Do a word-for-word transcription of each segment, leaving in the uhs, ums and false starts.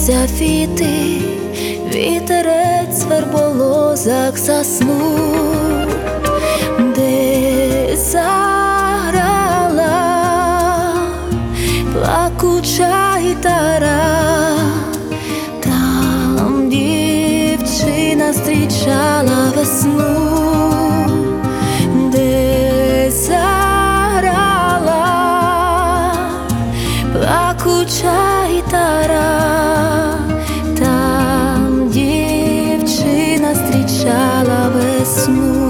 розкрилися віти, вітерець в верболозах заснув, де заграла плакуча гітара, там дівчина зустрічала весну, де заграла плакуча гітара, там дівчина зустрічала весну.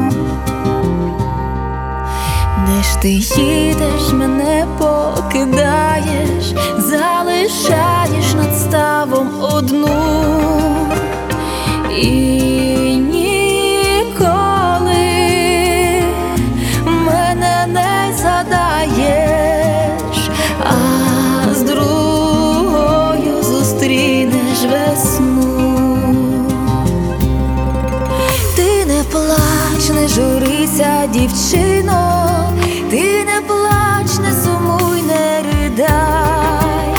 Де ж ти їдеш, мене покидаєш, залишаєш над ставом одну, і ніколи мене не згадаєш, а з другою зустрінеш весну. Ти не плач, не журися, дівчино, ти не плач, не сумуй, не ридай.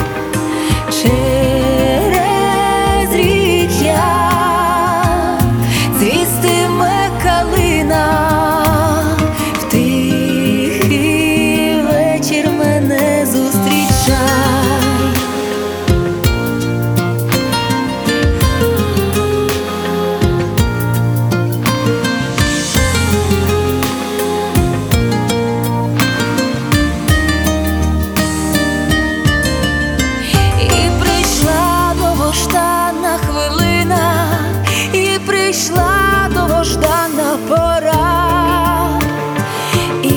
Через рік я цвістиме калина, в тихий вечір мене зустрічай. Прийшла довгождана пора, і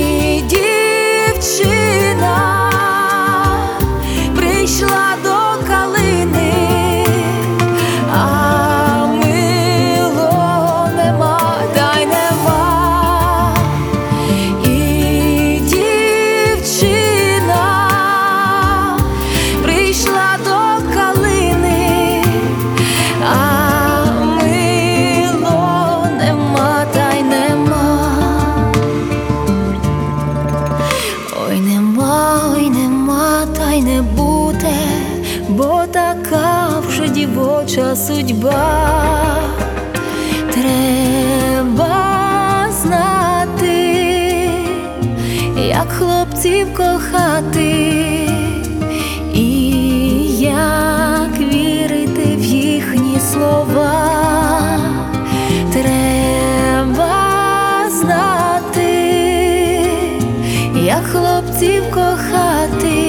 дівчина прийшла до калини, а милого нема, та й нема. І дівчина прийшла до калини, а не буде, бо така вже дівоча судьба. Треба знати, як хлопців кохати, і як вірити в їхні слова. Треба знати, як хлопців кохати,